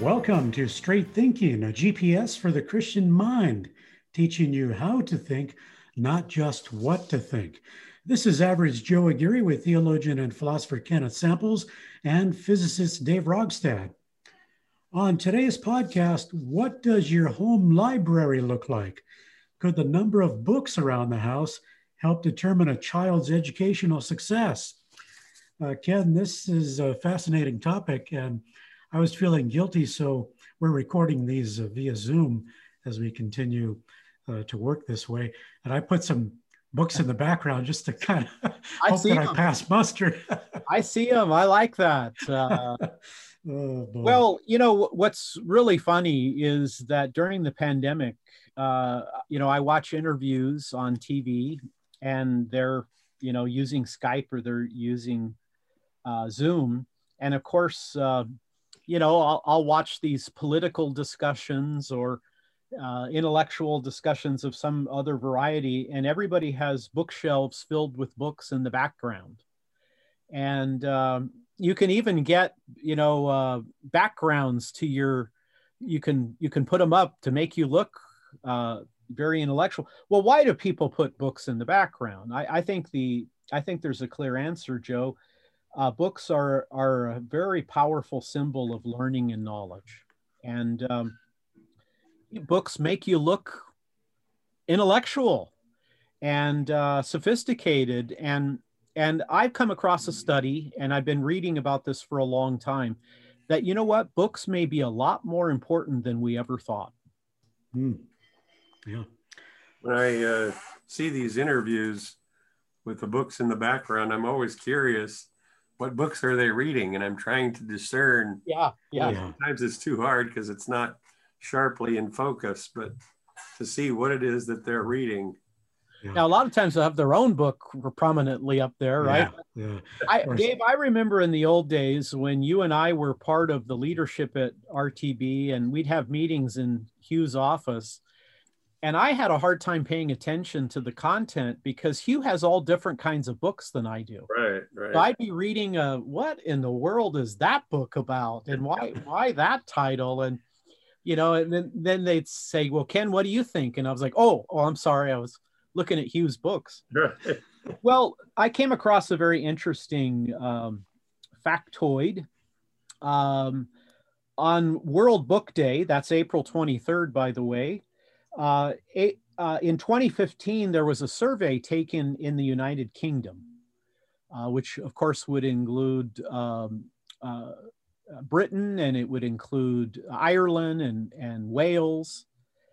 Welcome to Straight Thinking, a GPS for the Christian mind, teaching you how to think, not just what to think. This is Average Joe Aguirre with theologian and philosopher Kenneth Samples and physicist Dave Rogstad. On today's podcast, what does your home library look like? Could the number of books around the house help determine a child's educational success? Ken, this is a fascinating topic, and I was feeling guilty, so we're recording these via Zoom as we continue to work this way. And I put some books in the background just to kind of hope that I pass muster. I see them. I like that. Well, you know, what's really funny is that during the pandemic, I watch interviews on TV and they're, using Skype or they're using Zoom. And of course, I'll watch these political discussions or intellectual discussions of some other variety, and everybody has bookshelves filled with books in the background. And you can even get, backgrounds to you can put them up to make you look very intellectual. Well, why do people put books in the background? I think there's a clear answer, Joe. Books are a very powerful symbol of learning and knowledge. And books make you look intellectual and sophisticated. And I've come across a study, and I've been reading about this for a long time, that, you know what, books may be a lot more important than we ever thought. Yeah. When I see these interviews with the books in the background, I'm always curious, what books are they reading? And I'm trying to discern. Yeah. Sometimes it's too hard because it's not sharply in focus, but to see what it is that they're reading. Yeah. Now, a lot of times they'll have their own book prominently up there, right? Yeah. Dave, I remember in the old days when you and I were part of the leadership at RTB, and we'd have meetings in Hugh's office. And I had a hard time paying attention to the content because Hugh has all different kinds of books than I do. Right. So I'd be reading, what in the world is that book about? And why that title? And, and then they'd say, well, Ken, what do you think? And I was like, oh, I'm sorry. I was looking at Hugh's books. Right. Well, I came across a very interesting factoid on World Book Day. That's April 23rd, by the way. In 2015, there was a survey taken in the United Kingdom, which of course would include Britain, and it would include Ireland and Wales.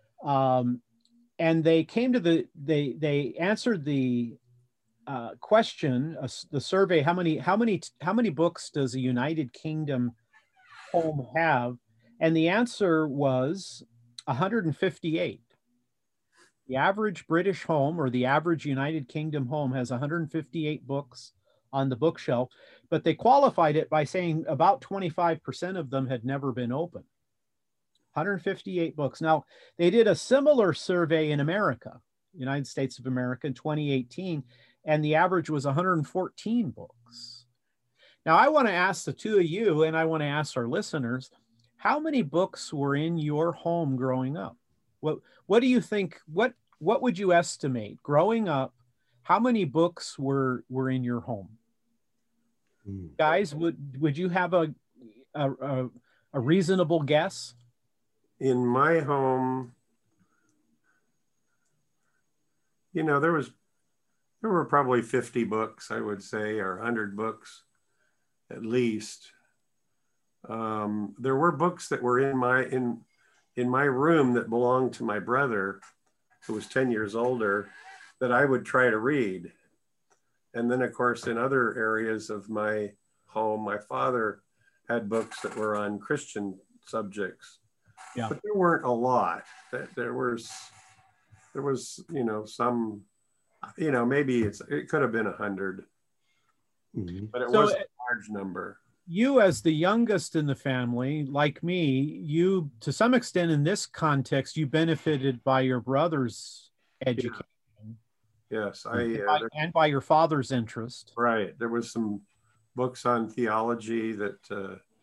And they came to they answered the question, the survey, how many books does a United Kingdom home have? And the answer was 158. The average British home or the average United Kingdom home has 158 books on the bookshelf, but they qualified it by saying about 25% of them had never been opened. 158 books. Now, they did a similar survey in America, United States of America, in 2018, and the average was 114 books. Now, I want to ask the two of you, and I want to ask our listeners, how many books were in your home growing up? What do you think? What would you estimate growing up? How many books were in your home? Guys, would you have a reasonable guess? In my home, there were probably 50 books, I would say, or 100 books at least. There were books that were in my room that belonged to my brother, who was 10 years older, that I would try to read. And then, of course, in other areas of my home, my father had books that were on Christian subjects. Yeah. But there weren't a lot. There was, some, maybe it could have been 100, but it wasn't a large number. You, as the youngest in the family, like me, you, to some extent in this context, you benefited by your brother's education. Yes, and by your father's interest. Right. There was some books on theology that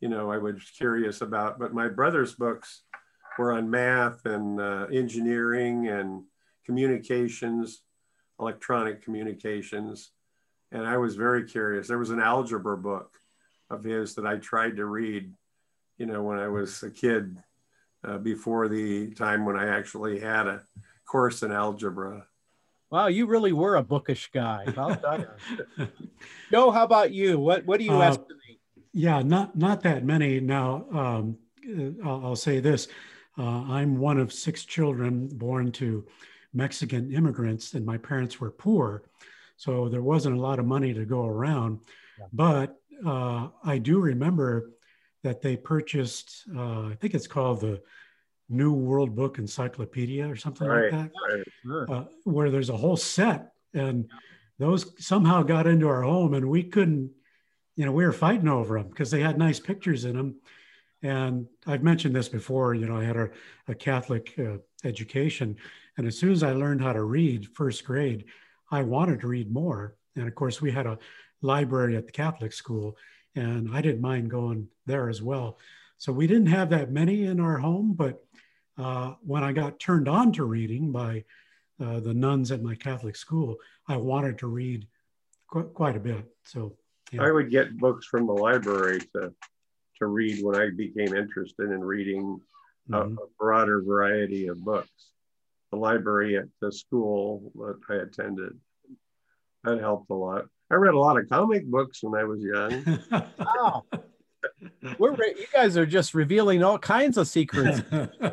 you know, I was curious about. But my brother's books were on math and engineering and communications, electronic communications. And I was very curious. There was an algebra book of his that I tried to read, you know, when I was a kid, before the time when I actually had a course in algebra. Wow, you really were a bookish guy. Well done. Joe, how about you? What do you estimate? Yeah, not that many. Now, I'll say this. I'm one of 6 children born to Mexican immigrants, and my parents were poor. So there wasn't a lot of money to go around. Yeah. But I do remember that they purchased, I think it's called the New World Book Encyclopedia or something like that, Right. Sure. where there's a whole set. And those somehow got into our home, and we couldn't, you know, we were fighting over them because they had nice pictures in them. And I've mentioned this before, you know, I had a Catholic education. And as soon as I learned how to read, first grade, I wanted to read more. And of course, we had a library at the Catholic school, and I didn't mind going there as well. So we didn't have that many in our home, but when I got turned on to reading by the nuns at my Catholic school, I wanted to read quite a bit. So yeah. I would get books from the library to read when I became interested in reading a broader variety of books. The library at the school that I attended, that helped a lot. I read a lot of comic books when I was young. Wow. You guys are just revealing all kinds of secrets.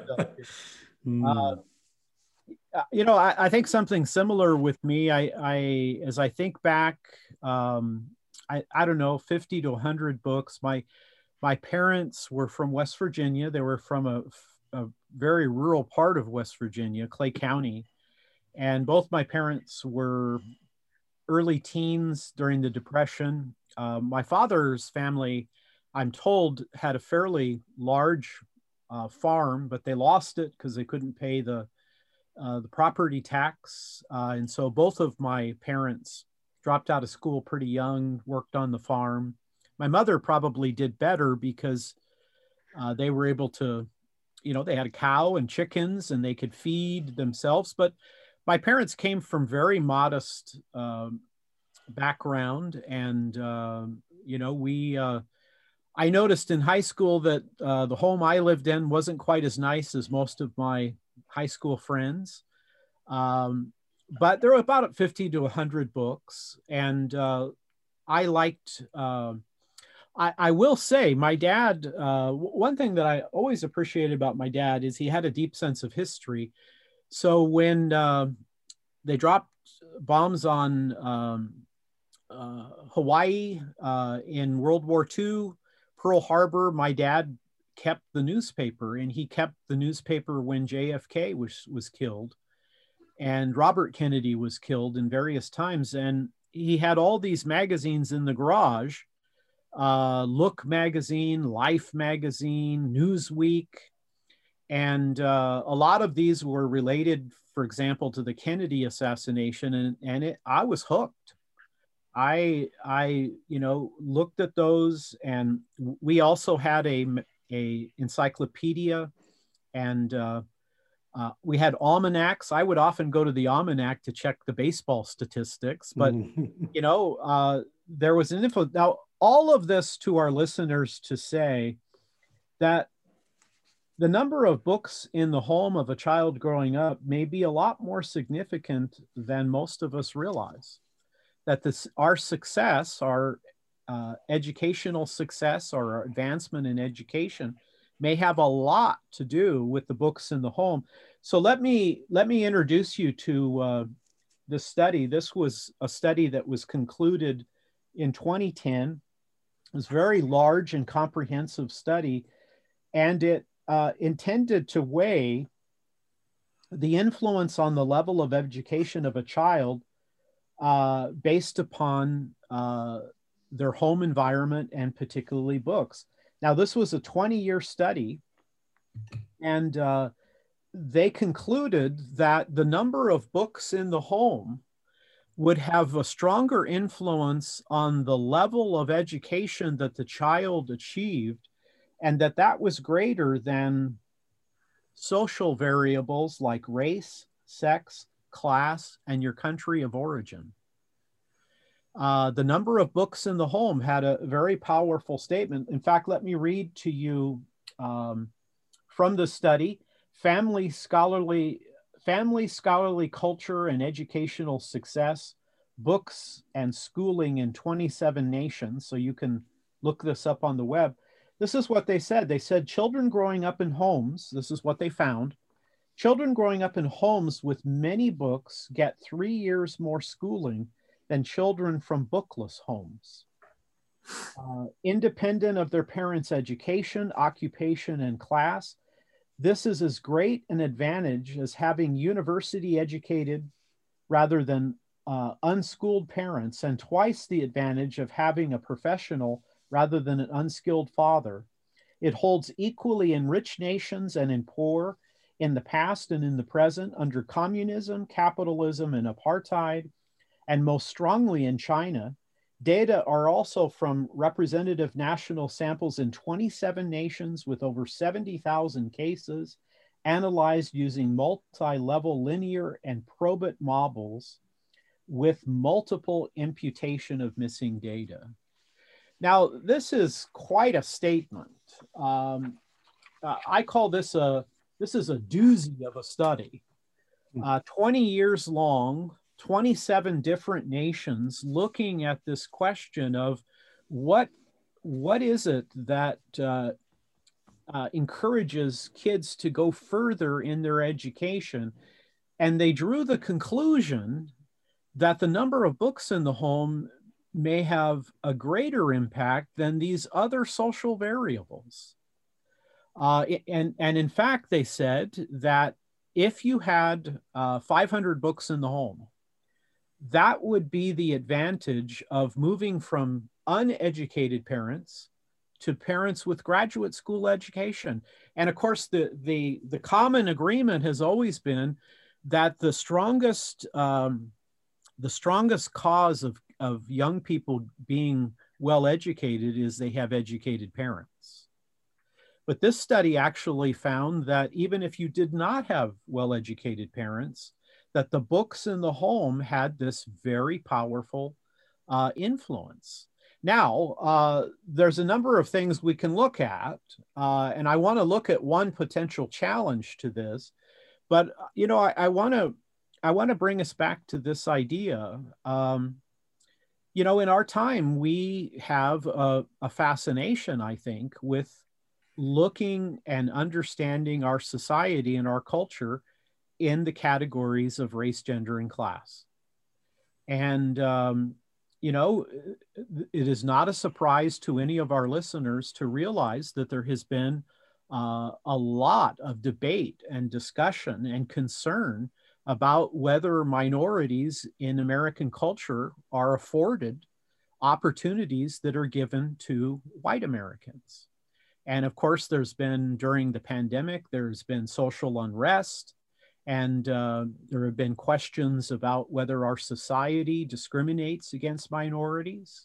You know, I think something similar with me. As I think back, I don't know, 50 to 100 books. My parents were from West Virginia. They were from a very rural part of West Virginia, Clay County. And both my parents were early teens during the Depression. My father's family, I'm told, had a fairly large farm, but they lost it because they couldn't pay the property tax. And so both of my parents dropped out of school pretty young, worked on the farm. My mother probably did better because they were able to, you know, they had a cow and chickens and they could feed themselves. But my parents came from very modest background. And, you know, I noticed in high school that the home I lived in wasn't quite as nice as most of my high school friends. But there were about 50 to 100 books. And I liked, I will say my dad, one thing that I always appreciated about my dad is he had a deep sense of history. So when they dropped bombs on Hawaii in World War II, Pearl Harbor, my dad kept the newspaper, and he kept the newspaper when JFK was killed and Robert Kennedy was killed in various times. And he had all these magazines in the garage, Look magazine, Life magazine, Newsweek. And a lot of these were related, for example, to the Kennedy assassination. And I was hooked. I you know, looked at those, and we also had a encyclopedia, and we had almanacs. I would often go to the almanac to check the baseball statistics, but you know, there was an info. Now, all of this to our listeners to say that the number of books in the home of a child growing up may be a lot more significant than most of us realize. That our success, our educational success, or our advancement in education may have a lot to do with the books in the home. So let me introduce you to this study. This was a study that was concluded in 2010. It was a very large and comprehensive study, and it intended to weigh the influence on the level of education of a child based upon their home environment and particularly books. Now, this was a 20-year study, and they concluded that the number of books in the home would have a stronger influence on the level of education that the child achieved and that was greater than social variables like race, sex, class, and your country of origin. The number of books in the home had a very powerful statement. In fact, let me read to you from the study, Family Scholarly Culture and Educational Success, Books and Schooling in 27 Nations. So you can look this up on the web. This is what they said. They said children growing up in homes, this is what they found, children growing up in homes with many books get 3 years more schooling than children from bookless homes. Independent of their parents' education, occupation, and class, this is as great an advantage as having university educated rather than unschooled parents, and twice the advantage of having a professional rather than an unskilled father. It holds equally in rich nations and in poor, in the past and in the present, under communism, capitalism, and apartheid, and most strongly in China. Data are also from representative national samples in 27 nations with over 70,000 cases, analyzed using multi-level linear and probit models with multiple imputation of missing data. Now, this is quite a statement. I call this this is a doozy of a study. 20 years long, 27 different nations looking at this question of what is it that encourages kids to go further in their education. And they drew the conclusion that the number of books in the home may have a greater impact than these other social variables. And in fact, they said that if you had 500 books in the home, that would be the advantage of moving from uneducated parents to parents with graduate school education. And of course, the common agreement has always been that the strongest cause of young people being well educated is they have educated parents. But this study actually found that even if you did not have well-educated parents, that the books in the home had this very powerful influence. Now, there's a number of things we can look at, and I want to look at one potential challenge to this. But you know, I want to bring us back to this idea. You know, in our time, we have a fascination, I think, with looking and understanding our society and our culture in the categories of race, gender, and class. And, you know, it is not a surprise to any of our listeners to realize that there has been a lot of debate and discussion and concern about whether minorities in American culture are afforded opportunities that are given to white Americans. And of course, there's been, during the pandemic, there's been social unrest, and there have been questions about whether our society discriminates against minorities.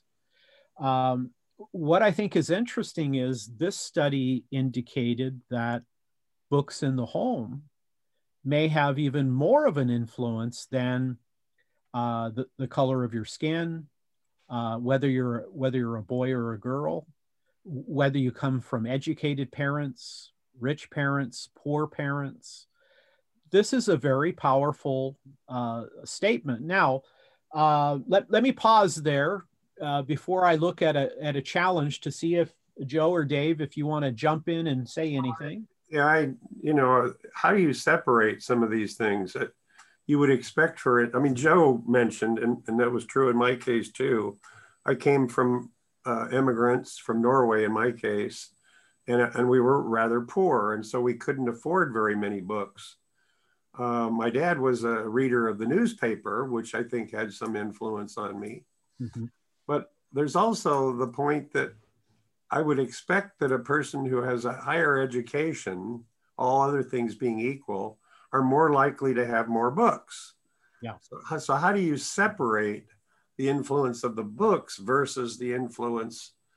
What I think is interesting is this study indicated that books in the home may have even more of an influence than the color of your skin, whether you're a boy or a girl, whether you come from educated parents, rich parents, poor parents. This is a very powerful statement. Now, let me pause there before I look at a challenge to see if Joe or Dave, if you want to jump in and say anything. Yeah, you know, how do you separate some of these things that you would expect for it? I mean, Joe mentioned, and that was true in my case too. I came from immigrants from Norway in my case, and we were rather poor, and so we couldn't afford very many books. My dad was a reader of the newspaper, which I think had some influence on me. Mm-hmm. But there's also the point that I would expect that a person who has a higher education, all other things being equal, are more likely to have more books. Yeah. So how do you separate the influence of the books versus the influence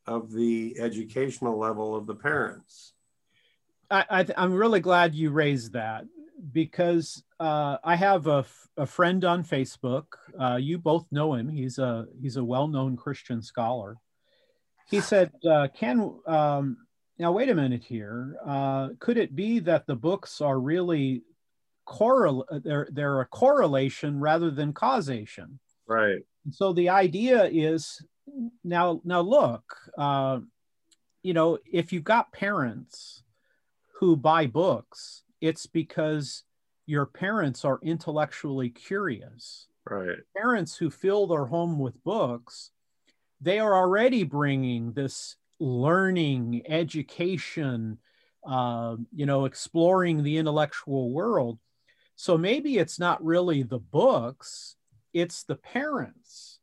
of the educational level of the parents. I'm really glad you raised that, because I have a friend on Facebook. You both know him. He's a well-known Christian scholar. He said, now wait a minute here. Could it be that the books are really they're a correlation rather than causation? Right. So the idea is, now look, you know, if you've got parents who buy books, it's because your parents are intellectually curious. Right. Parents who fill their home with books, they are already bringing this learning, education, you know, exploring the intellectual world. So maybe it's not really the books, it's the parents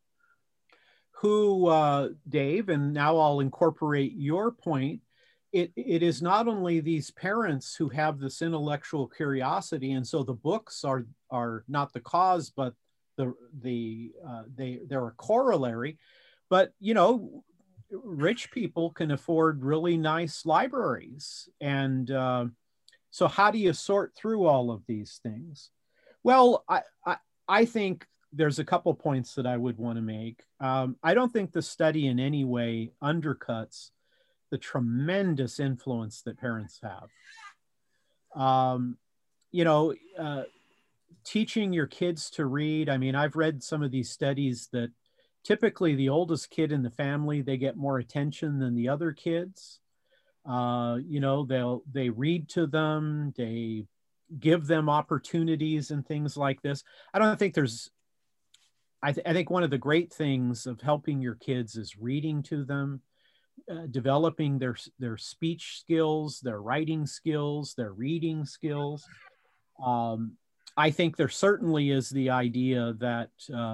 who, Dave, and now I'll incorporate your point, it is not only these parents who have this intellectual curiosity, and so the books are not the cause, but they're a corollary. But, you know, rich people can afford really nice libraries. And so how do you sort through all of these things? Well, I think there's a couple points that I would want to make. I don't think the study in any way undercuts the tremendous influence that parents have. You know, teaching your kids to read. I mean, I've read some of these studies that typically the oldest kid in the family, they get more attention than the other kids. You know, they read to them, they give them opportunities and things like this. I don't think there's, I think one of the great things of helping your kids is reading to them, developing their speech skills, their writing skills, their reading skills. I think there certainly is the idea that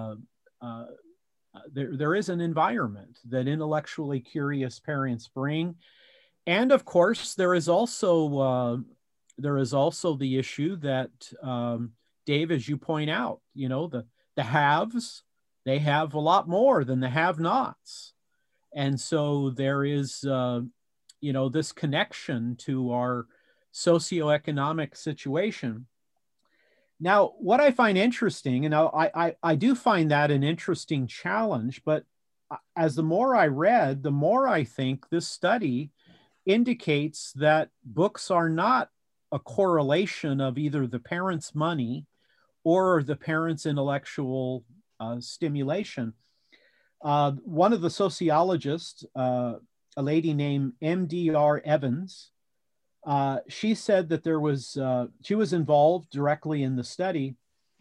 there is an environment that intellectually curious parents bring. And of course, there is also the issue that, Dave, as you point out, you know, the haves, they have a lot more than the have-nots. And so there is, you know, this connection to our socioeconomic situation. Now, what I find interesting, and I do find that an interesting challenge, but as the more I read, the more I think this study indicates that books are not a correlation of either the parents' money or the parents' intellectual stimulation. One of the sociologists, a lady named MDR Evans, she said that there was, she was involved directly in the study.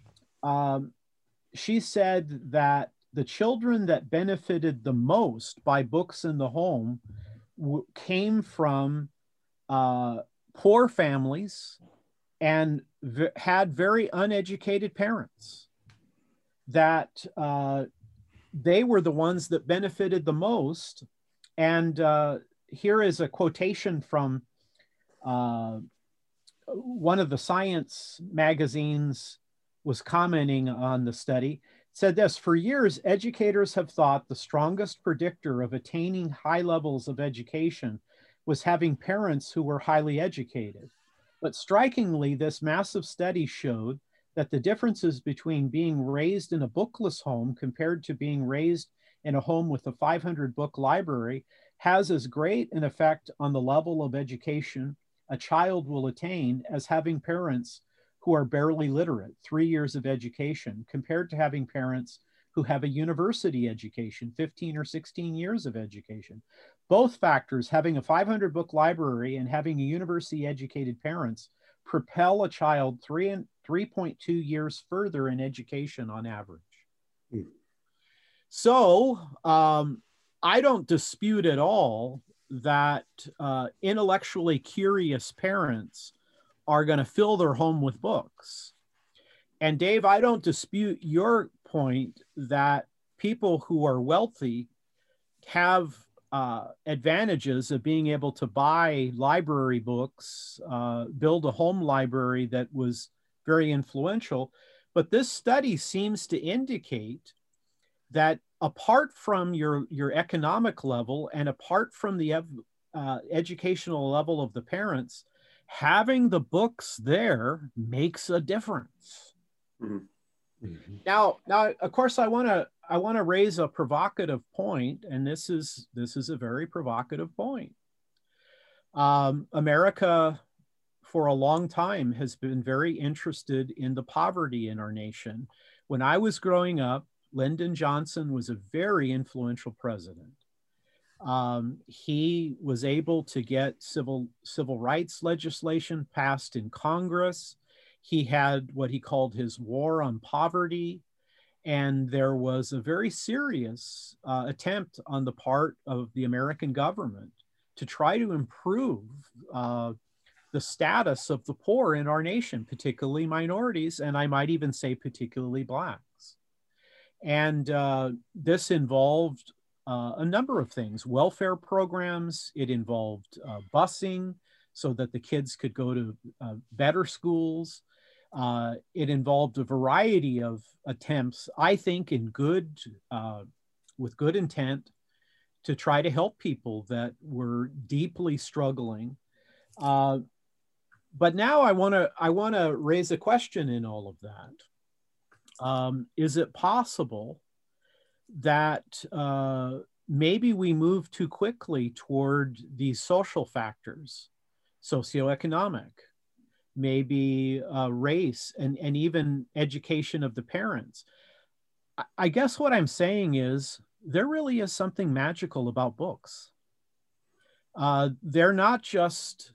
She said that the children that benefited the most by books in the home came from poor families and had very uneducated parents, that they were the ones that benefited the most. And here is a quotation from one of the science magazines was commenting on the study. It said this: for years, educators have thought the strongest predictor of attaining high levels of education was having parents who were highly educated. But strikingly, this massive study showed that the differences between being raised in a bookless home compared to being raised in a home with a 500-book library has as great an effect on the level of education a child will attain as having parents who are barely literate, 3 years of education, compared to having parents who have a university education, 15 or 16 years of education. Both factors, having a 500-book library and having a university educated parents, propel a child 3.2 years further in education on average. Mm. So I don't dispute at all that intellectually curious parents are going to fill their home with books. And Dave, I don't dispute your point that people who are wealthy have advantages of being able to buy library books, build a home library that was very influential. But this study seems to indicate that apart from your economic level and apart from the educational level of the parents, having the books there makes a difference. Mm-hmm. Now, of course, I want to raise a provocative point, and this is a very provocative point. America, for a long time, has been very interested in the poverty in our nation. When I was growing up, Lyndon Johnson was a very influential president. He was able to get civil rights legislation passed in Congress. He had what he called his war on poverty. And there was a very serious attempt on the part of the American government to try to improve the status of the poor in our nation, particularly minorities, and I might even say particularly Blacks. And this involved a number of things: welfare programs. It involved busing so that the kids could go to better schools. It involved a variety of attempts, I think, with good intent, to try to help people that were deeply struggling. But now I want to raise a question in all of that. Is it possible that maybe we move too quickly toward these social factors, socioeconomic, maybe race, and even education of the parents? I guess what I'm saying is there really is something magical about books. They're not just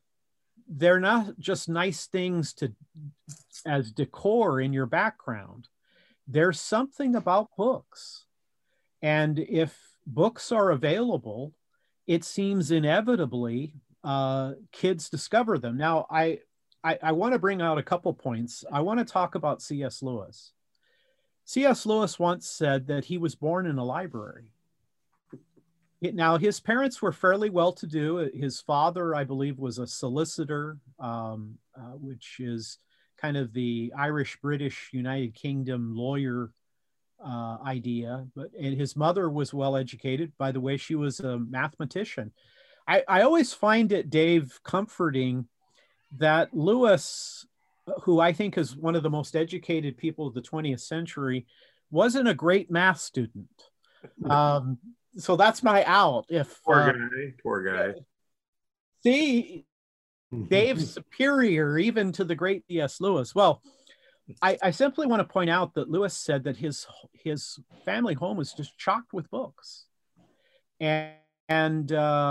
nice things as decor in your background. There's something about books. And if books are available, it seems inevitably kids discover them. Now, I want to bring out a couple points. I want to talk about C.S. Lewis. C.S. Lewis once said that he was born in a library. Now, his parents were fairly well-to-do. His father, I believe, was a solicitor, which is kind of the Irish-British United Kingdom lawyer idea. And his mother was well-educated. By the way, she was a mathematician. I always find it, Dave, comforting that Lewis, who I think is one of the most educated people of the 20th century, wasn't a great math student. So that's my out. Poor guy. See, Dave's superior even to the great C.S. Lewis. Well, I simply want to point out that Lewis said that his family home was just chocked with books. And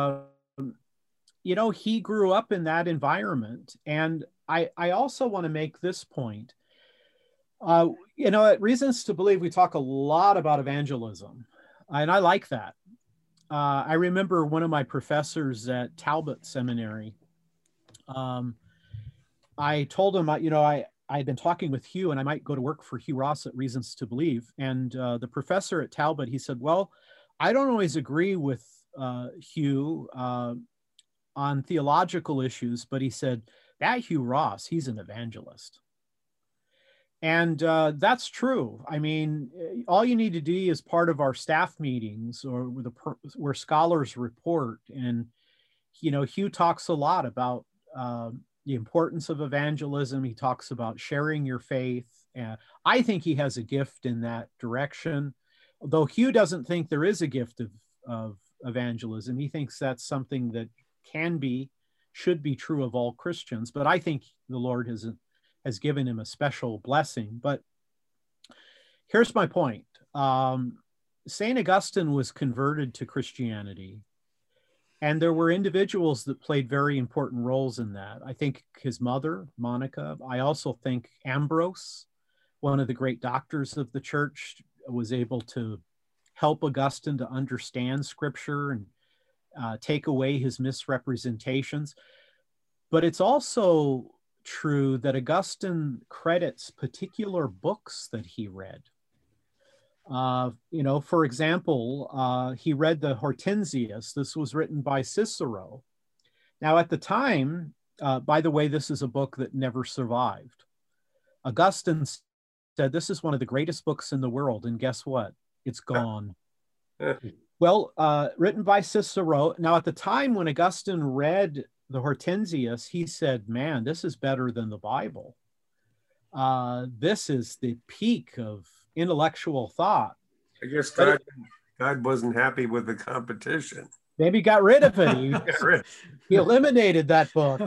he grew up in that environment. And I also want to make this point. At Reasons to Believe, we talk a lot about evangelism. And I like that. I remember one of my professors at Talbot Seminary. I told him, I had been talking with Hugh, and I might go to work for Hugh Ross at Reasons to Believe. And the professor at Talbot, he said, well, I don't always agree with Hugh on theological issues, but he said, that Hugh Ross, he's an evangelist. And that's true. I mean, all you need to do is part of our staff meetings or where scholars report. And, Hugh talks a lot about the importance of evangelism. He talks about sharing your faith. And I think he has a gift in that direction. Although Hugh doesn't think there is a gift of evangelism. He thinks that's something that should be true of all Christians. But I think the Lord has given him a special blessing. But here's my point. St. Augustine was converted to Christianity, and there were individuals that played very important roles in that. I think his mother, Monica. I also think Ambrose, one of the great doctors of the church, was able to help Augustine to understand Scripture and take away his misrepresentations. But it's also true that Augustine credits particular books that he read. For example, he read the Hortensius. This was written by Cicero. Now, at the time, by the way, this is a book that never survived. Augustine said, this is one of the greatest books in the world. And guess what? It's gone. Well, written by Cicero. Now, at the time when Augustine read the Hortensius, he said, man, this is better than the Bible. This is the peak of intellectual thought. I guess God wasn't happy with the competition. Maybe got rid of it. He eliminated that book.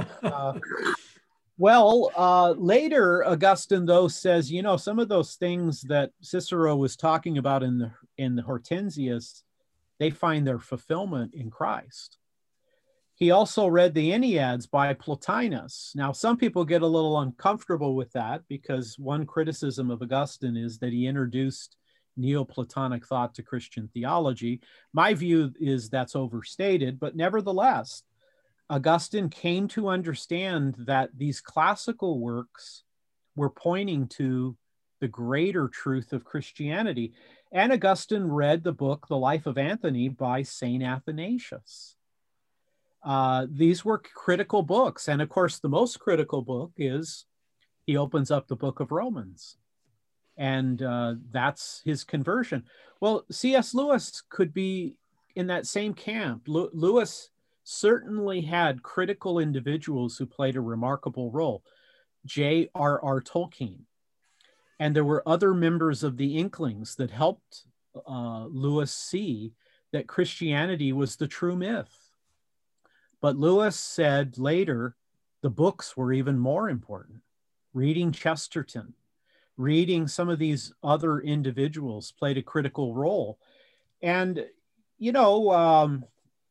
Later, Augustine, though, says, you know, some of those things that Cicero was talking about in the Hortensius, they find their fulfillment in Christ. He also read the Enneads by Plotinus. Now, some people get a little uncomfortable with that because one criticism of Augustine is that he introduced Neoplatonic thought to Christian theology. My view is that's overstated, but nevertheless, Augustine came to understand that these classical works were pointing to the greater truth of Christianity. And Augustine read the book, The Life of Anthony by St. Athanasius. These were critical books. And of course, the most critical book is he opens up the book of Romans. And that's his conversion. Well, C.S. Lewis could be in that same camp. Lewis certainly had critical individuals who played a remarkable role. J.R.R. Tolkien. And there were other members of the Inklings that helped Lewis see that Christianity was the true myth. But Lewis said later, the books were even more important. Reading Chesterton, reading some of these other individuals played a critical role. And, you know,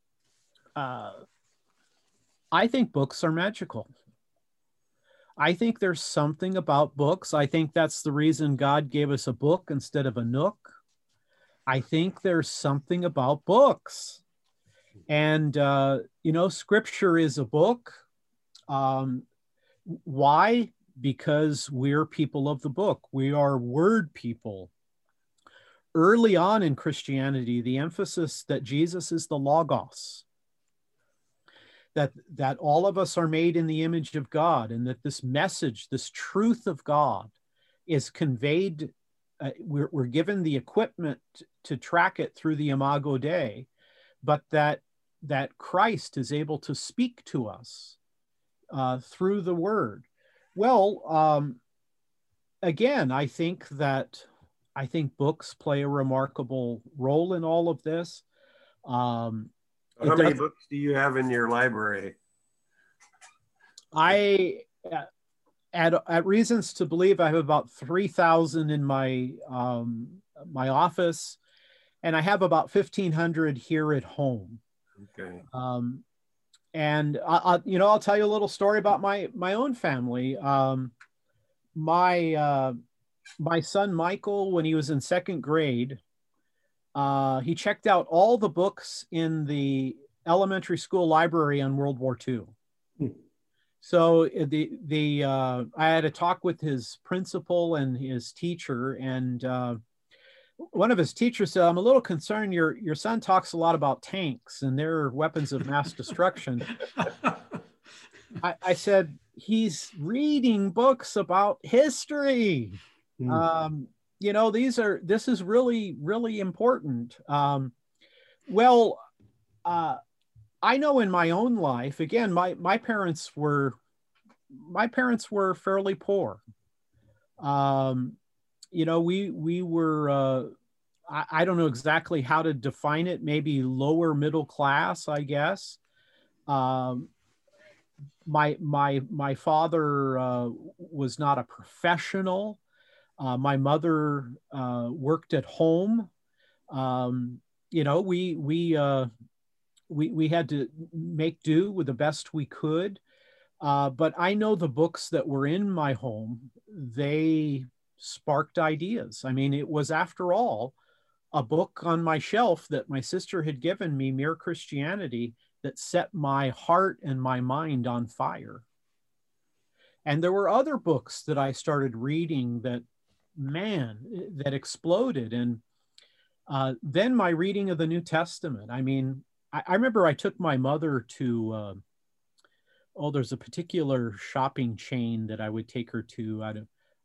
I think books are magical. I think there's something about books. I think that's the reason God gave us a book instead of a nook. I think there's something about books. And, you know, scripture is a book. Why? Because we're people of the book. We are word people. Early on in Christianity, the emphasis that Jesus is the Logos, that all of us are made in the image of God, and that this message, this truth of God is conveyed, we're given the equipment to track it through the Imago Dei, but that Christ is able to speak to us through the word. Well, again, I think books play a remarkable role in all of this. How many books do you have in your library? At Reasons to Believe, I have about 3,000 in my my office, and I have about 1,500 here at home. Okay. And I'll tell you a little story about my own family. My son Michael, when he was in second grade, he checked out all the books in the elementary school library on World War II. So I had a talk with his principal and his teacher, and one of his teachers said, "I'm a little concerned. Your son talks a lot about tanks and their weapons of mass destruction." I said, "He's reading books about history. This is really, really important." I know in my own life, again, my parents were fairly poor. We were, I don't know exactly how to define it, maybe lower middle class, I guess. My father was not a professional. My mother worked at home. We had to make do with the best we could. But I know the books that were in my home, they sparked ideas. I mean, it was, after all, a book on my shelf that my sister had given me, Mere Christianity, that set my heart and my mind on fire. And there were other books that I started reading that exploded. And then my reading of the New Testament. I mean, I remember I took my mother to, there's a particular shopping chain that I would take her to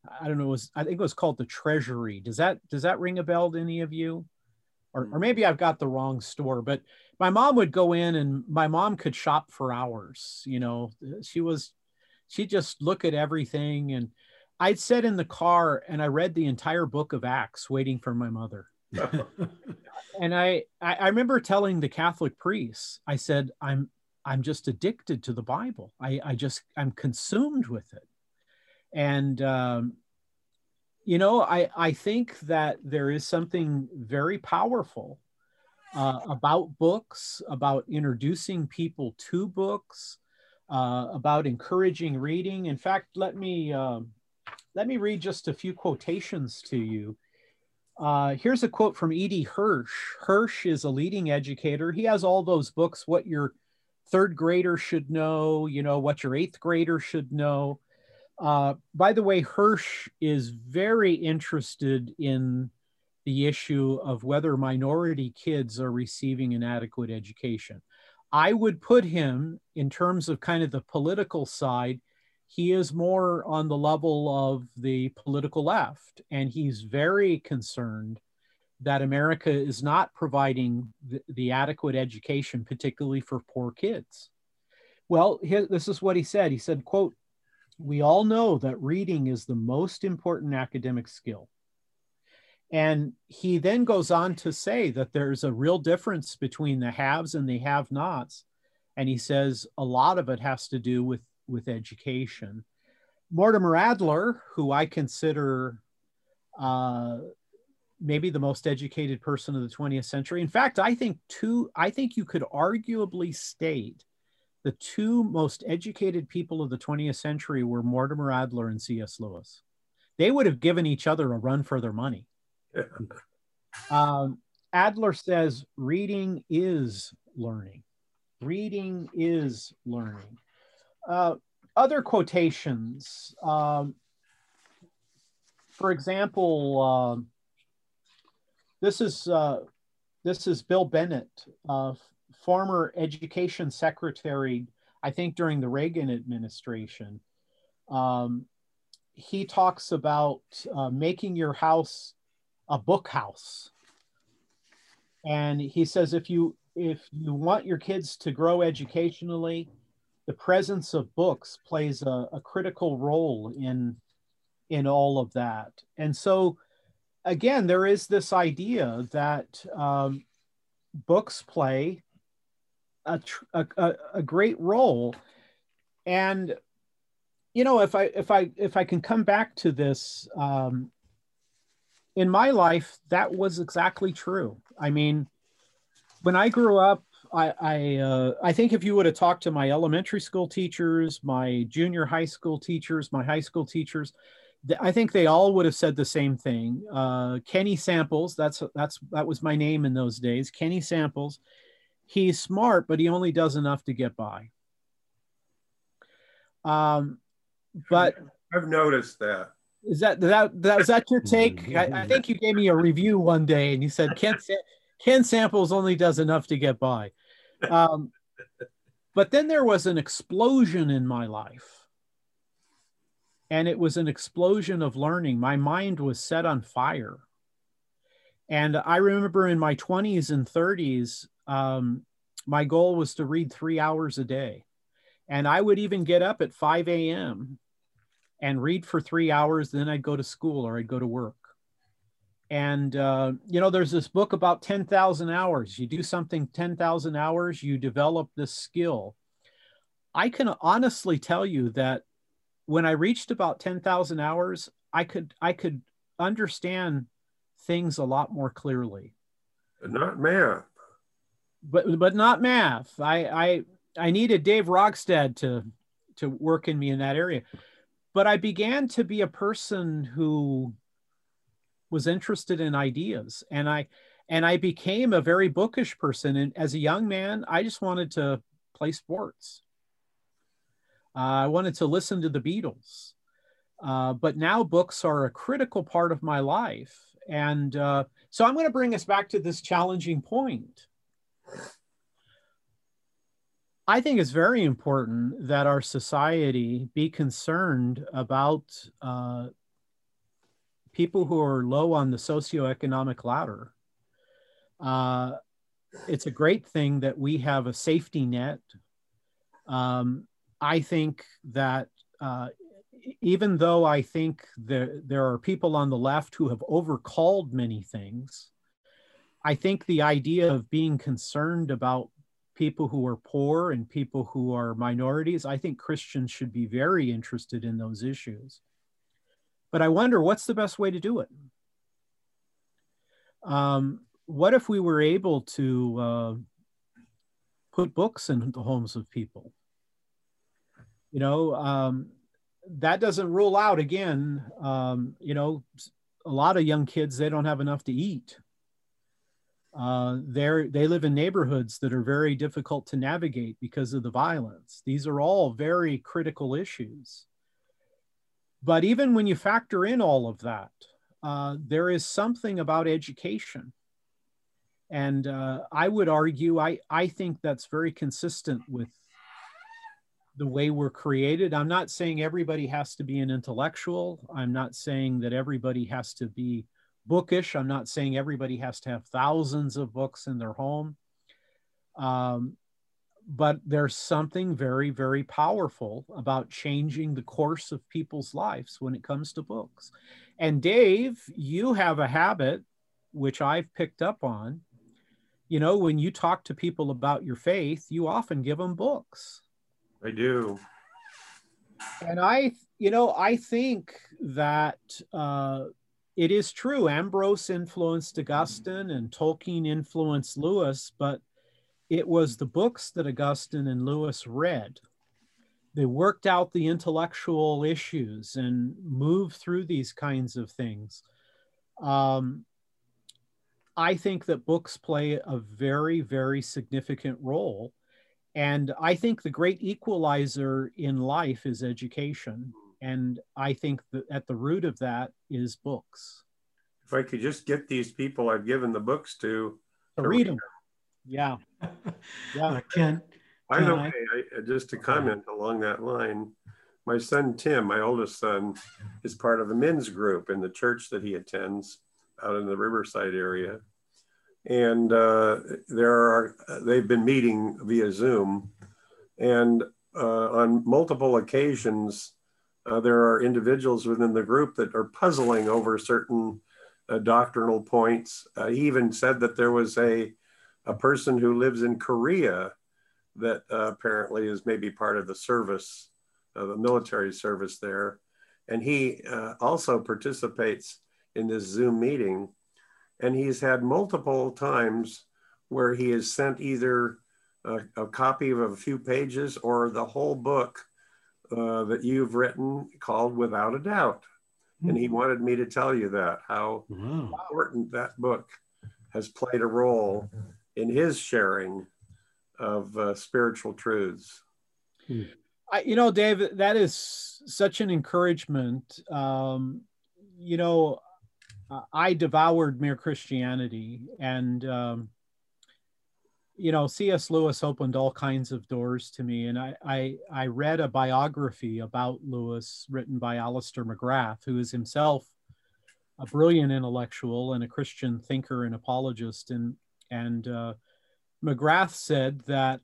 I don't know, I think it was called The Treasury. Does that ring a bell to any of you? Or maybe I've got the wrong store, but my mom would go in and my mom could shop for hours. You know, she'd just look at everything. And I'd sit in the car and I read the entire book of Acts waiting for my mother. And I remember telling the Catholic priests, I said, I'm just addicted to the Bible. I'm consumed with it. And, you know, I think that there is something very powerful about books, about introducing people to books, about encouraging reading. In fact, let me read just a few quotations to you. Here's a quote from E.D. Hirsch. Hirsch is a leading educator. He has all those books, what your third grader should know, you know, what your eighth grader should know. By the way, Hirsch is very interested in the issue of whether minority kids are receiving an adequate education. I would put him, in terms of kind of the political side, he is more on the level of the political left, and he's very concerned that America is not providing the adequate education, particularly for poor kids. Well, this is what he said. He said, quote, "We all know that reading is the most important academic skill." And he then goes on to say that there's a real difference between the haves and the have-nots. And he says a lot of it has to do with education. Mortimer Adler, who I consider maybe the most educated person of the 20th century. In fact, I think you could arguably state the two most educated people of the 20th century were Mortimer Adler and C.S. Lewis. They would have given each other a run for their money. Adler says, reading is learning. Reading is learning. Other quotations. For example, this is Bill Bennett, former education secretary, I think during the Reagan administration. He talks about making your house a book house. And he says, if you want your kids to grow educationally, the presence of books plays a critical role in all of that. And so, again, there is this idea that books play a great role. And, you know, if I can come back to this, in my life, that was exactly true. I mean, when I grew up, I think if you would have talked to my elementary school teachers, my junior high school teachers, my high school teachers, I think they all would have said the same thing. Kenny Samples, that was my name in those days. Kenny Samples, he's smart, but he only does enough to get by. But I've noticed that. Was that your take? I think you gave me a review one day and you said Ken Samples only does enough to get by. But then there was an explosion in my life. And it was an explosion of learning. My mind was set on fire. And I remember in my 20s and 30s, my goal was to read 3 hours a day. And I would even get up at 5 a.m. and read for 3 hours. Then I'd go to school or I'd go to work. And, you know, there's this book about 10,000 hours. You do something 10,000 hours, you develop this skill. I can honestly tell you that when I reached about 10,000 hours, I could understand things a lot more clearly. But not math. But not math. I needed Dave Rogstad to work in me in that area. But I began to be a person who was interested in ideas, and I became a very bookish person. And as a young man, I just wanted to play sports. I wanted to listen to the Beatles. But now books are a critical part of my life. And so I'm going to bring us back to this challenging point. I think it's very important that our society be concerned about people who are low on the socioeconomic ladder. It's a great thing that we have a safety net. I think that even though I think there are people on the left who have overcalled many things, I think the idea of being concerned about people who are poor and people who are minorities, I think Christians should be very interested in those issues. But I wonder, what's the best way to do it? What if we were able to put books in the homes of people? You know, that doesn't rule out, again, you know, a lot of young kids, they don't have enough to eat. They live in neighborhoods that are very difficult to navigate because of the violence. These are all very critical issues. But even when you factor in all of that, there is something about education. And I would argue, I think that's very consistent with the way we're created. I'm not saying everybody has to be an intellectual. I'm not saying that everybody has to be bookish. I'm not saying everybody has to have thousands of books in their home. But there's something very, very powerful about changing the course of people's lives when it comes to books. And Dave, you have a habit, which I've picked up on. You know, when you talk to people about your faith, you often give them books. I do. And I think that it is true. Ambrose influenced Augustine and Tolkien influenced Lewis, but it was the books that Augustine and Lewis read. They worked out the intellectual issues and moved through these kinds of things. I think that books play a very, very significant role. And I think the great equalizer in life is education. And I think that at the root of that is books. If I could just get these people I've given the books to read them. Yeah. Yeah. Just to comment along that line, my son, Tim, my oldest son, is part of a men's group in the church that he attends out in the Riverside area. And they've been meeting via Zoom. And on multiple occasions, there are individuals within the group that are puzzling over certain doctrinal points. He even said that there was a person who lives in Korea that apparently is maybe part of the service, the military service there. And he also participates in this Zoom meeting. And he's had multiple times where he has sent either a copy of a few pages or the whole book that you've written called Without a Doubt. And he wanted me to tell you that, how important that book has played a role in his sharing of spiritual truths. You know, Dave, that is such an encouragement. You know, I devoured Mere Christianity, and you know, C.S. Lewis opened all kinds of doors to me. And I read a biography about Lewis written by Alister McGrath, who is himself a brilliant intellectual and a Christian thinker and apologist. And McGrath said that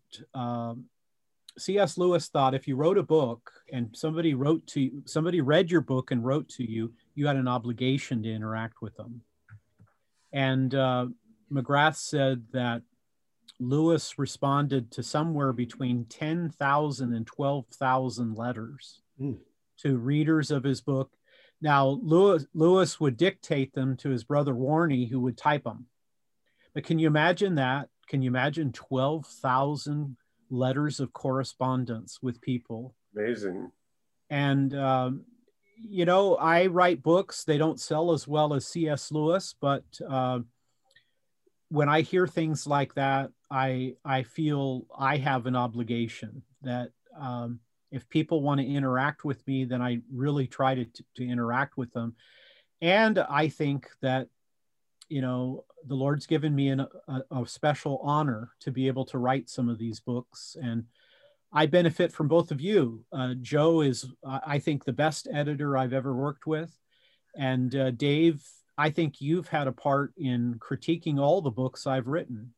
C.S. Lewis thought if you wrote a book and somebody read your book and wrote to you, you had an obligation to interact with them. And McGrath said that Lewis responded to somewhere between 10,000 and 12,000 letters to readers of his book. Now, Lewis would dictate them to his brother Warnie, who would type them. But can you imagine that? Can you imagine 12,000 letters of correspondence with people? Amazing. And, you know, I write books. They don't sell as well as C.S. Lewis, but when I hear things like that, I feel I have an obligation that if people want to interact with me, then I really try to interact with them. And I think that, you know, the Lord's given me a special honor to be able to write some of these books. And I benefit from both of you. Joe is, I think, the best editor I've ever worked with. And Dave, I think you've had a part in critiquing all the books I've written.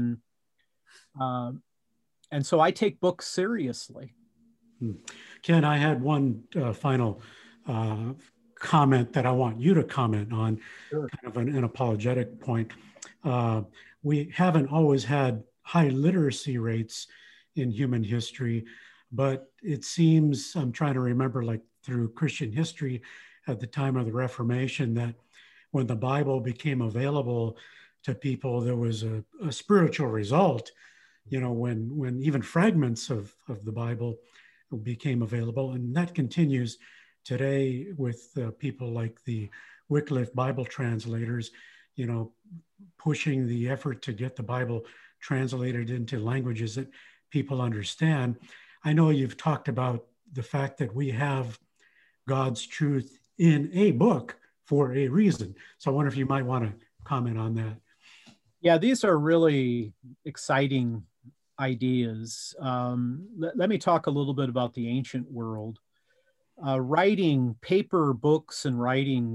And so I take books seriously. Ken, I had one final comment that I want you to comment on, Sure. kind of an apologetic point. We haven't always had high literacy rates in human history, but it seems, I'm trying to remember, like through Christian history at the time of the Reformation, that when the Bible became available to people, there was a spiritual result. You know, when even fragments of the Bible became available, and that continues today with people like the Wycliffe Bible translators, you know, pushing the effort to get the Bible translated into languages that people understand. I know you've talked about the fact that we have God's truth in a book for a reason. So I wonder if you might want to comment on that. Yeah, these are really exciting ideas. Let me talk a little bit about the ancient world. Writing paper books and writing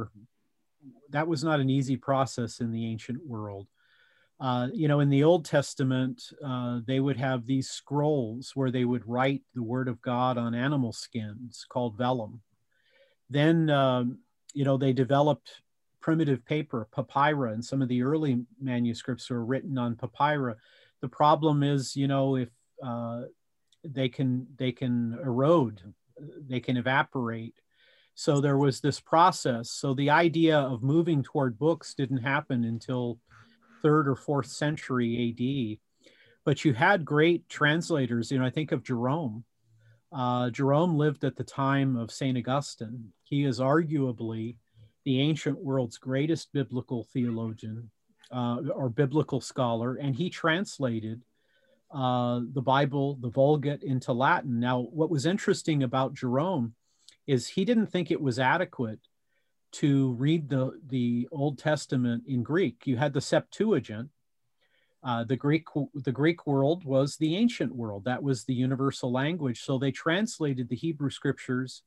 that was not an easy process in the ancient world. You know, in the Old Testament, they would have these scrolls where they would write the word of God on animal skins called vellum. Then, you know, they developed primitive paper, papyrus, and some of the early manuscripts were written on papyrus. The problem is, you know, if they can erode, they can evaporate. So there was this process. So the idea of moving toward books didn't happen until 3rd or 4th century AD. But you had great translators. You know, I think of Jerome. Jerome lived at the time of St. Augustine. He is arguably the ancient world's greatest biblical theologian or biblical scholar, and he translated the Bible, the Vulgate, into Latin. Now, what was interesting about Jerome is he didn't think it was adequate to read the Old Testament in Greek. You had the Septuagint. The Greek world was the ancient world. That was the universal language. So they translated the Hebrew scriptures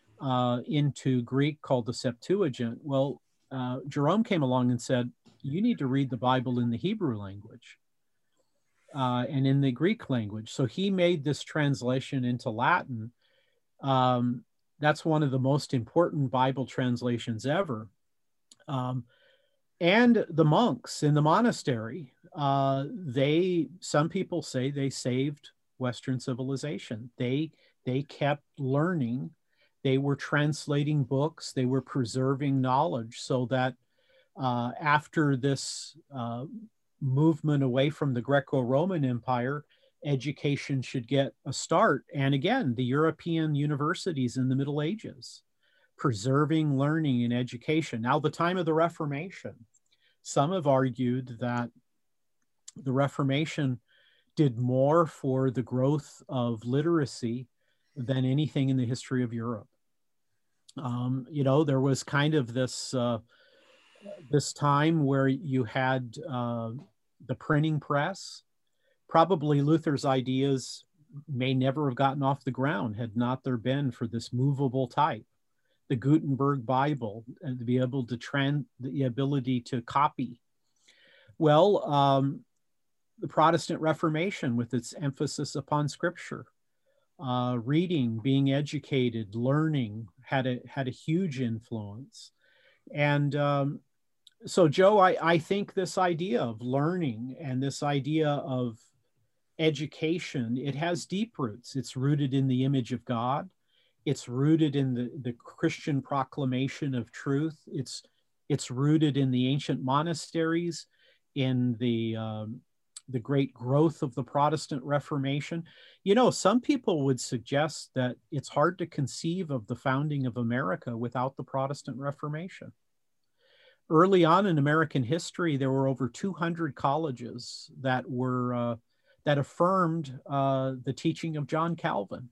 into Greek, called the Septuagint. Well, Jerome came along and said, you need to read the Bible in the Hebrew language and in the Greek language. So he made this translation into Latin. That's one of the most important Bible translations ever. And the monks in the monastery, some people say they saved Western civilization. They kept learning. They were translating books. They were preserving knowledge so that after this movement away from the Greco-Roman Empire, education should get a start. And again, the European universities in the Middle Ages, preserving learning and education. Now, the time of the Reformation, some have argued that the Reformation did more for the growth of literacy than anything in the history of Europe. You know, there was kind of this time where you had the printing press. Probably Luther's ideas may never have gotten off the ground had not there been for this movable type, the Gutenberg Bible, and to be able to the ability to copy. Well, the Protestant Reformation, with its emphasis upon Scripture, reading, being educated, learning, had a huge influence. And so, Joe, I think this idea of learning and this idea of education, it has deep roots. It's rooted in the image of God. It's rooted in the Christian proclamation of truth. It's rooted in the ancient monasteries, in the great growth of the Protestant Reformation. You know, some people would suggest that it's hard to conceive of the founding of America without the Protestant Reformation. Early on in American history, there were over 200 colleges that affirmed the teaching of John Calvin.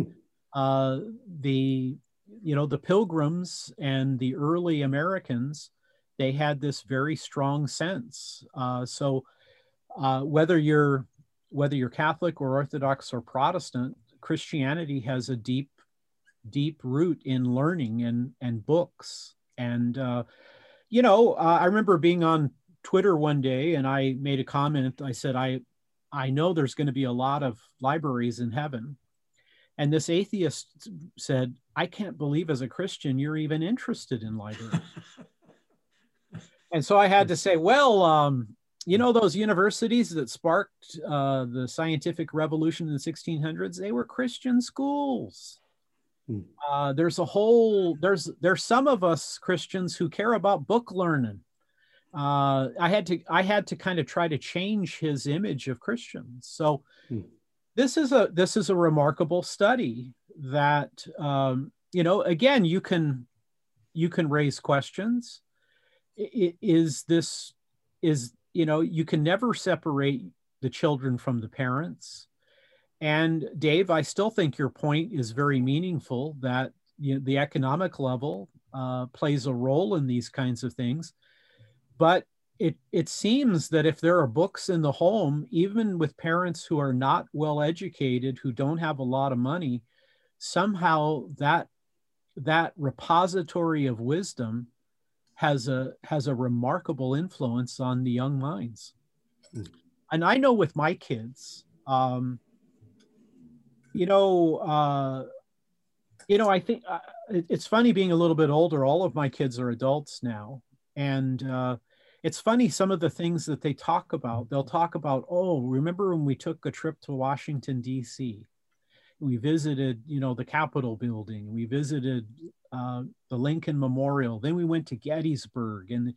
The Pilgrims and the early Americans, they had this very strong sense. So whether you're Catholic or Orthodox or Protestant, Christianity has a deep root in learning and books And, I remember being on Twitter one day and I made a comment. I said, I know there's going to be a lot of libraries in heaven. And this atheist said, I can't believe as a Christian you're even interested in libraries. And so I had to say, well, those universities that sparked the scientific revolution in the 1600s, they were Christian schools. There's some of us Christians who care about book learning. I had to kind of try to change his image of Christians. So this is a remarkable study that, again, you can raise questions. You can never separate the children from the parents. And Dave, I still think your point is very meaningful, that the economic level plays a role in these kinds of things. But it seems that if there are books in the home, even with parents who are not well educated, who don't have a lot of money, somehow that repository of wisdom has a remarkable influence on the young minds. And I know with my kids, I think it's funny being a little bit older. All of my kids are adults now. And it's funny, some of the things that they talk about. They'll talk about, remember when we took a trip to Washington, D.C.? We visited, the Capitol building. We visited the Lincoln Memorial. Then we went to Gettysburg. And,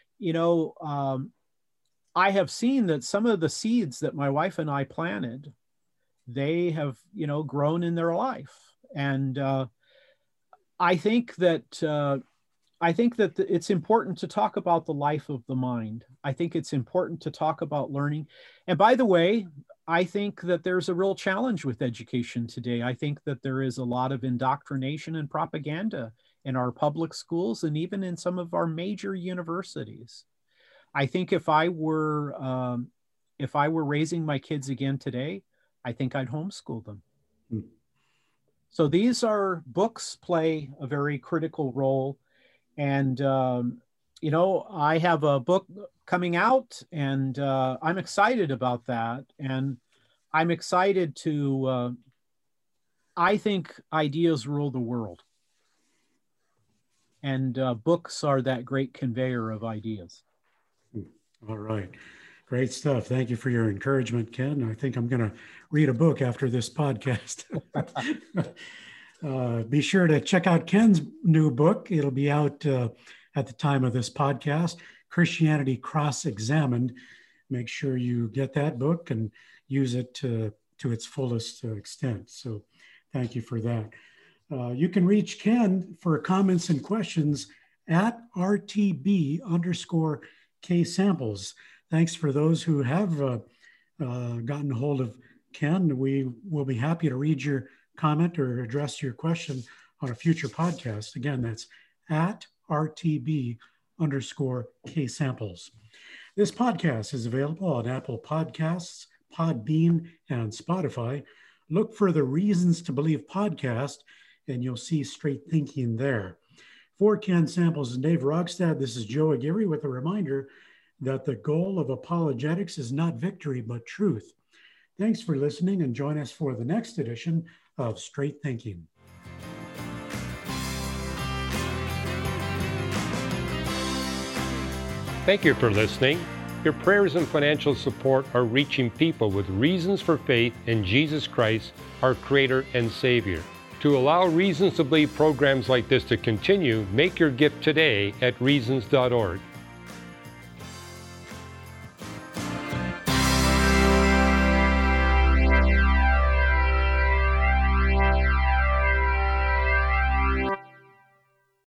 I have seen that some of the seeds that my wife and I planted, they have, grown in their life. And I think that it's important to talk about the life of the mind. I think it's important to talk about learning. And by the way, I think that there's a real challenge with education today. I think that there is a lot of indoctrination and propaganda in our public schools and even in some of our major universities. I think if I were raising my kids again today, I think I'd homeschool them. So these books play a very critical role. And, I have a book coming out and I'm excited about that. And I'm excited I think ideas rule the world. And books are that great conveyor of ideas. All right. Great stuff. Thank you for your encouragement, Ken. I think I'm going to read a book after this podcast. Be sure to check out Ken's new book. It'll be out at the time of this podcast, Christianity Cross-Examined. Make sure you get that book and use it to its fullest extent. So thank you for that. You can reach Ken for comments and questions at RTB_K-Samples. Thanks for those who have gotten a hold of Ken. We will be happy to read your comment or address your question on a future podcast. Again, that's at RTB_K-Samples. This podcast is available on Apple Podcasts, Podbean, and Spotify. Look for the Reasons to Believe podcast, and you'll see Straight Thinking there. For Ken Samples and Dave Rogstad, this is Joe Aguirre with a reminder that the goal of apologetics is not victory, but truth. Thanks for listening, and join us for the next edition of Straight Thinking. Thank you for listening. Your prayers and financial support are reaching people with reasons for faith in Jesus Christ, our Creator and Savior. To allow Reasons to Believe programs like this to continue, make your gift today at reasons.org.